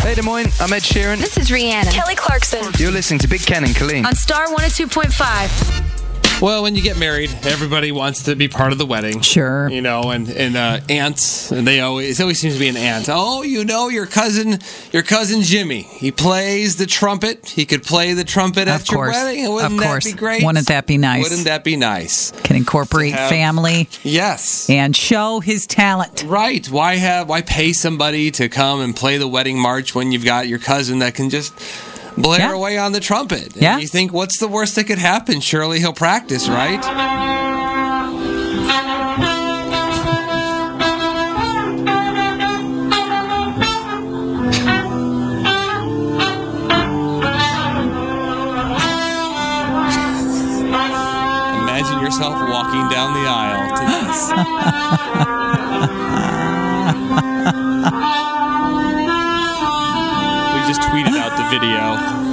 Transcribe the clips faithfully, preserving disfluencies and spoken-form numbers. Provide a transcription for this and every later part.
Hey Des Moines, I'm Ed Sheeran. This is Rihanna. Kelly Clarkson. You're listening to Big Ken and Colleen. On Star one oh two point five. Well, when you get married, everybody wants to be part of the wedding. Sure. You know, and, and uh, aunts, and they always, it always seems to be an aunt. Oh, you know, your cousin, your cousin Jimmy, he plays the trumpet. He could play the trumpet Of at your course. wedding. Wouldn't Of that course. be great? Wouldn't that be nice? Wouldn't that be nice? Can incorporate To have- family Yes. and show his talent. Right. Why have, why pay somebody to come and play the wedding march when you've got your cousin that can just blare Yeah. away on the trumpet? And Yeah. you think, what's the worst that could happen? Surely he'll practice, right? Imagine yourself walking down the aisle to this. We just tweeted out the video.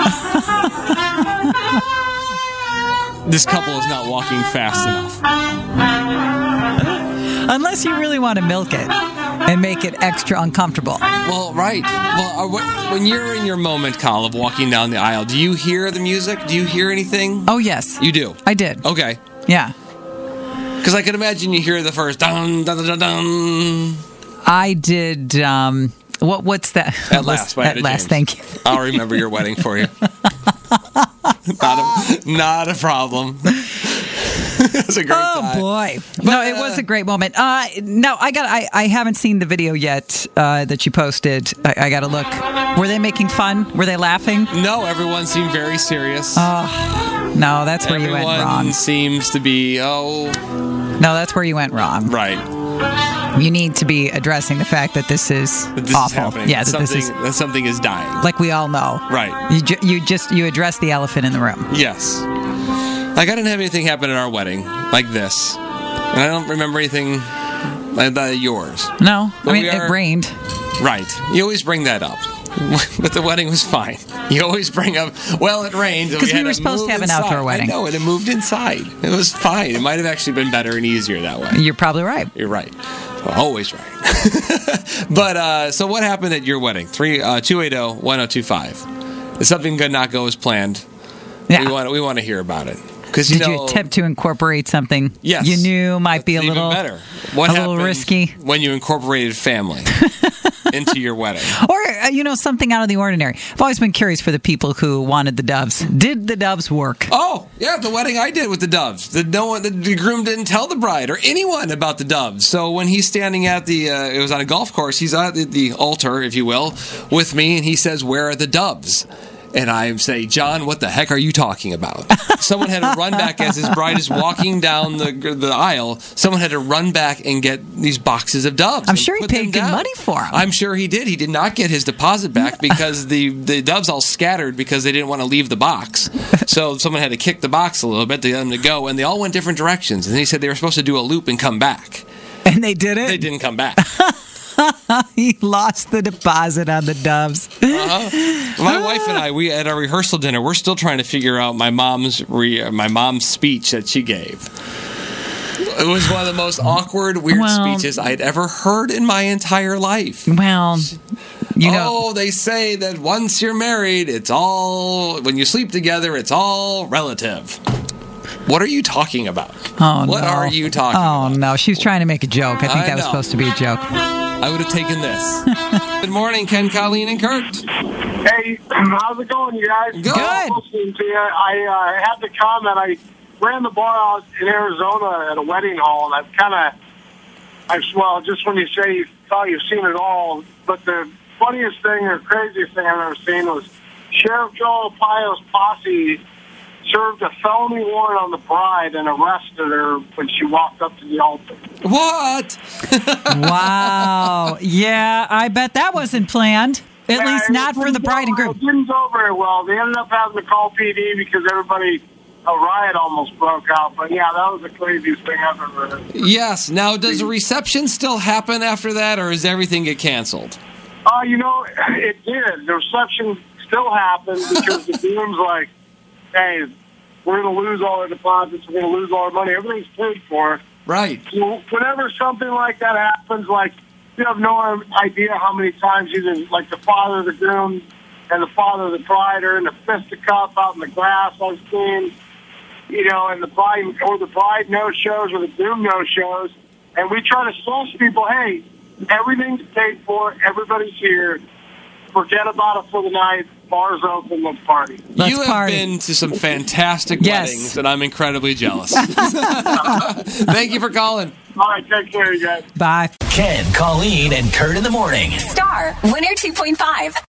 This couple is not walking fast enough. Unless you really want to milk it and make it extra uncomfortable. Well, right. Well, are, wh- when you're in your moment, Kyle, of walking down the aisle, do you hear the music? Do you hear anything? Oh, yes. You do? I did. Okay. Yeah. Because I can imagine you hear the first dun dun dun dun dun. I did. Um, what? What's that? At last, by At Etta last, James. thank you. I'll remember your wedding for you. not, a, not a problem. It was a great Oh time. boy! But, no, it was uh, a great moment. Uh, no, I got. I, I haven't seen the video yet uh, that you posted. I, I got to look. Were they making fun? Were they laughing? No, everyone seemed very serious. Oh, no, that's where everyone you went wrong. seems to be, oh, No, that's where you went wrong. right. You need to be addressing the fact that this is That this awful. is happening. Yeah, that something, this is that something is dying. like we all know. Right. You ju- you just you address the elephant in the room. Yes. Like, I didn't have anything happen at our wedding like this. And I don't remember anything like that at yours. No, But I mean we it are- rained. Right. You always bring that up. But the wedding was fine. You always bring up, well, it rained. 'Cause we had were to supposed to move have an inside. outdoor wedding. I know, and it moved inside. It was fine. It might have actually been better and easier that way. You're probably right. You're right. Always right. But, uh, so what happened at your wedding? Three uh, two eight zero, one zero two five. If something could not go as planned, Yeah. we want we want to hear about it. Because you Did know, you attempt to incorporate something Yes. you knew might be a It's even little better. What a little happened risky? when you incorporated family into your wedding? Or, uh, you know, something out of the ordinary. I've always been curious for the people who wanted the doves. Did the doves work? Oh, yeah, the wedding I did with the doves. The no one, the, the groom didn't tell the bride or anyone about the doves. So when he's standing at the, uh, it was on a golf course. He's at the, the altar, if you will, with me, and he says, "Where are the doves?" And I say, "John, what the heck are you talking about?" Someone had to run back as his bride is walking down the the aisle. Someone had to run back and get these boxes of doves. I'm and sure he put paid them good down. money for 'em. I'm sure he did. He did not get his deposit back because the, the doves all scattered because they didn't want to leave the box. So someone had to kick the box a little bit to get them to go, and they all went different directions. And he said they were supposed to do a loop and come back. And they did it? They didn't come back. He lost the deposit on the doves. Uh-huh. My wife and I, we at our rehearsal dinner, we're still trying to figure out my mom's re, my mom's speech that she gave. It was one of the most awkward, weird Well- speeches I'd ever heard in my entire life. Well, you know. Oh, they say that once you're married, it's all, when you sleep together, it's all relative. What are you talking about? Oh, what no. are you talking Oh, about? no. She was trying to make a joke. I think I that was know. supposed to be a joke. I would have taken this. Good morning, Ken, Colleen, and Kurt. Hey, how's it going, you guys? Good. I'm listening to you. I uh, had to comment. I ran the bar out in Arizona at a wedding hall, and I've kind of, I've well, just when you say you thought you've seen it all, but the funniest thing or craziest thing I've ever seen was Sheriff Joe Arpaio's posse served a felony warrant on the bride and arrested her when she walked up to the altar. What? Wow. Yeah, I bet that wasn't planned. At Yeah, least it not for the didn't bride and go- groom. It didn't go very well. They ended up having to call P D because everybody, a riot almost broke out. But yeah, that was the craziest thing I've ever heard. Yes. Now, does a reception still happen after that, or does everything get canceled? Uh, you know, it did. The reception still happened because the groom's like, hey, we're going to lose all our deposits. We're going to lose all our money. Everything's paid for. Right. So whenever something like that happens, like you have no idea how many times either like the father of the groom and the father of the bride are in the fisticuff out in the grass. I've seen, you know, and the bride or the bride no shows or the groom no shows, and we try to stress people, hey, everything's paid for, everybody's here. Forget about it for the night. Bars open, let's party. Let's you have party. been to some fantastic Yes. weddings, and I'm incredibly jealous. Thank you for calling. All right, take care, you guys. Bye. Ken, Colleen, and Kurt in the morning. Star one oh two point five.